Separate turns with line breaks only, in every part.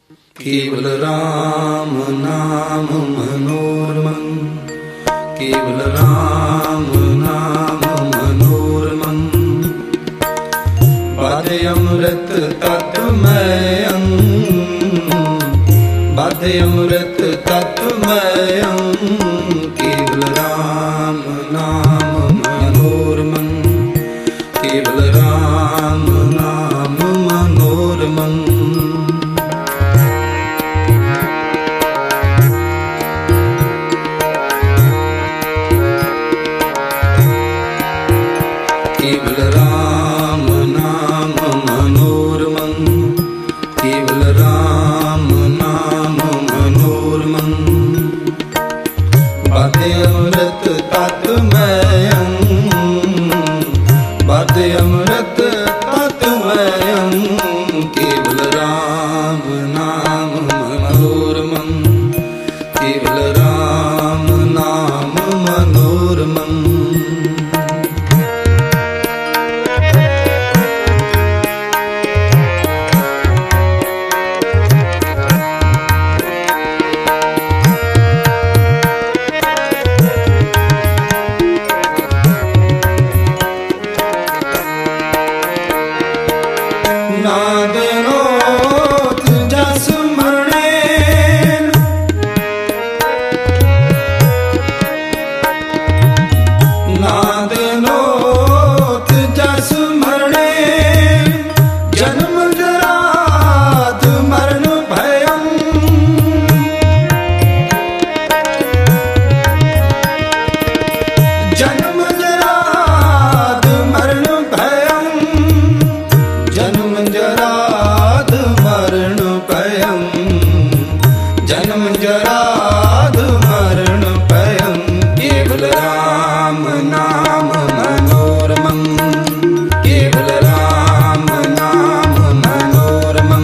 केवल राम नाम मनोरमं, केवल राम नाम मनोरमं। बाधे अमृत तत्वमयं, बाधे अमृत तत्वमयं। केवल राम नाम मनोरमं, केवल राम नाम मनोरमं। केवल राम नाम मनोरमं, केवल राम नाम मनोरमं। बाधे अमृत तत्वमयं, बाधे अमृत तत्वमयं। केवल राम नाम मनोरमं, केवल राम नाम मनोरमं। नादनोत जस मरणेन, नादनोत जस मरणेन। जन्म जरात मरण भयं, जन्म जरात मरण भयं। जन्म जराद मरण भयं, जन्म जराद मरण भयं। केवल राम नाम मनोरमं, केवल राम नाम मनोरमं।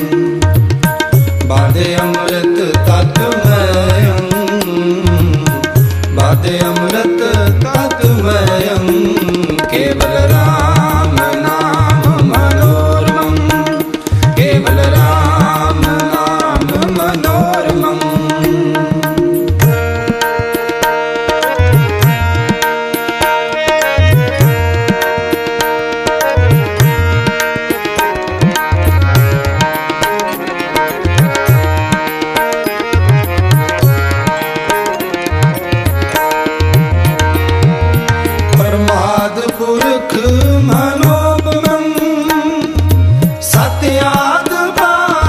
बाधे अमृत तत्वमयं, बाधे अमृत तत्वमयं। केवल राम नाम मनोरमं, केवल राम नाम मनोरमं। प्रमाद पुरख मनोबमं, सत्याद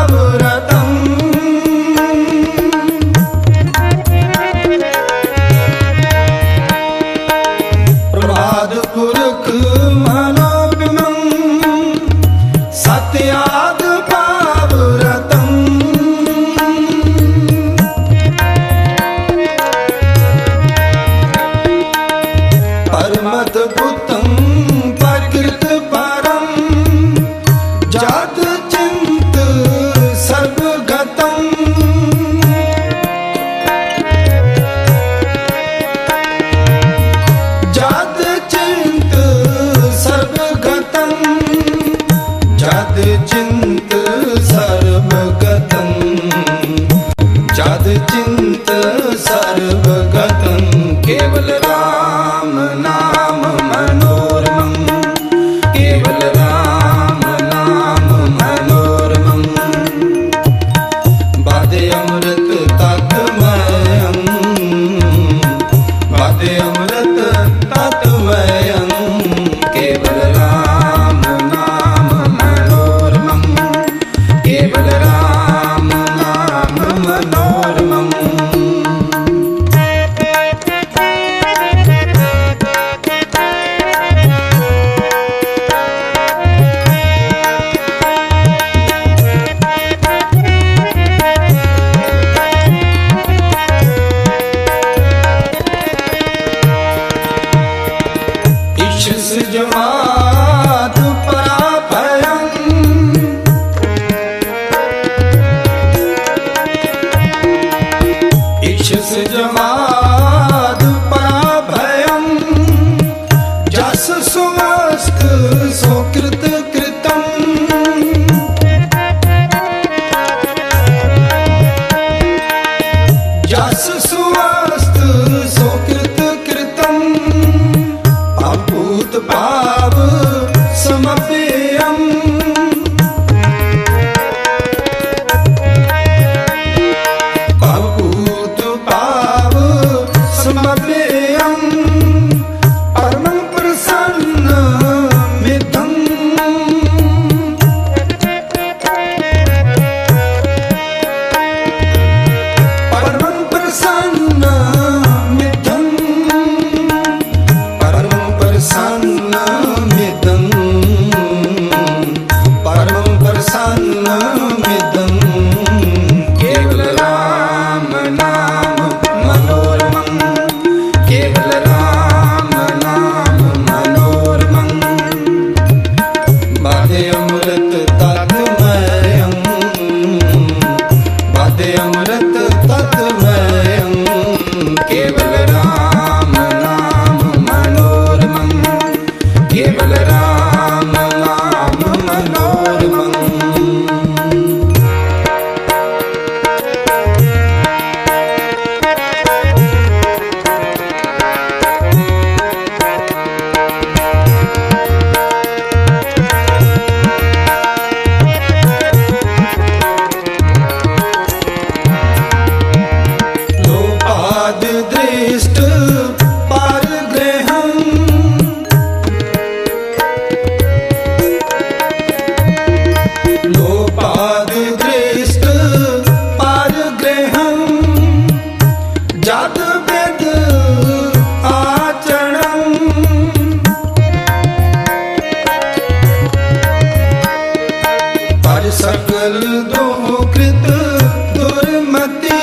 कृत दुर्मति।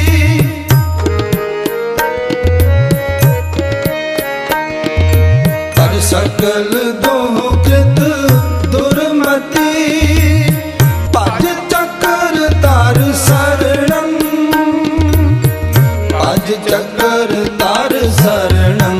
पर सकल दोह कृत दुर्मति। पज चक्र तार शरणं, पज चक्र तार शरणं,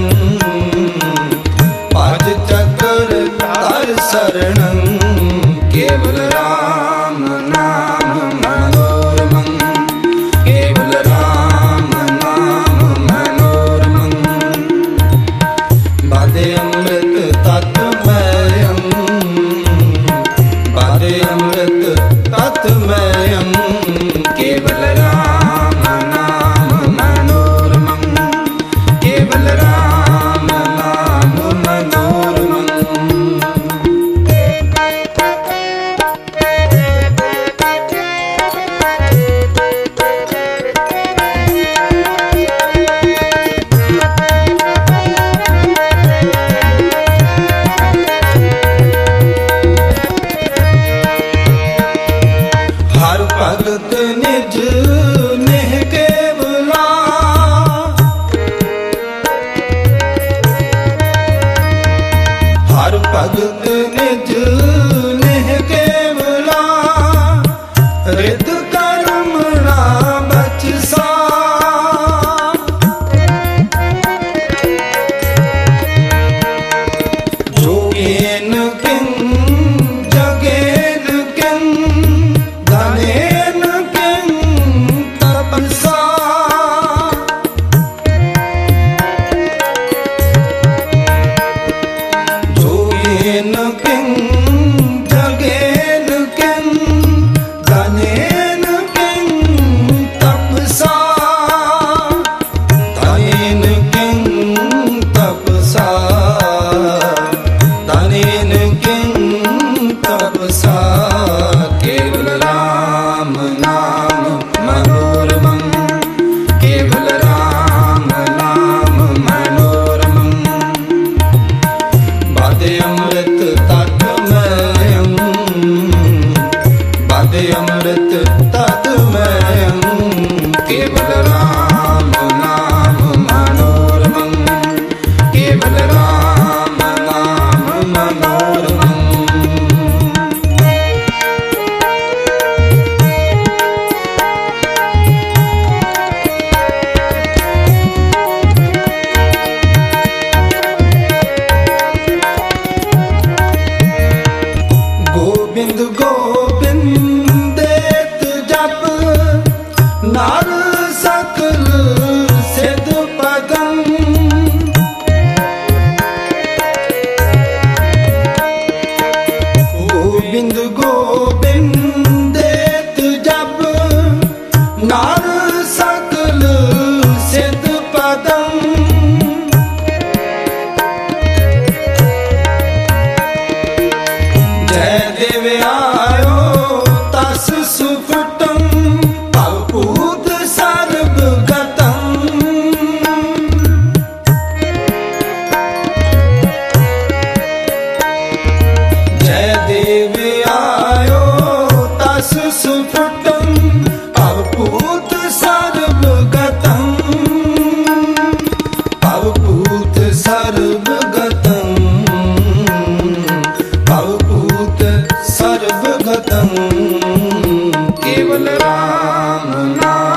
पज चक्र तार शरणं। केवल राम नाम मनोरमं, केवल राम नाम मनोरमं। बाधे अमृत तत्मयं, बाधे अमृत तत्मयं। केवल राम नाम मनोरमं, केवल राम नाम मनोरमं। हर भगत निज नेह केवला, हर भगत निज नेह केवला। रित कर्म ना बचसा, जोगेन किं जगेन किं, धनेन किं तपसा। जोगेन किं जगेन किं, धनेन किं तपसा। धनेन किं तपसा, धनेन किं तपसा। केवल राम नाम मनोरमं, केवल राम नाम मनोरमं। बाधे अमृत तत्मयं, बाधे अमृत तत्मयं। केवल राम नाम मनोरमं, केवल राम नाम मनोरमं। गोविंद गोविंदेत जप, नार सकल सिद्ध पदं। गोविंद गोविंदेत जप, नार सकल सिद्ध पदं। जय देव आयो तस सुफटं, भवभूत सर्वगतं। जय देव आयो तस सुफटं, भवभूत सर्वगतं। भवभूत सर्वगतं, भवभूत सर्वगतं। केवल राम नाम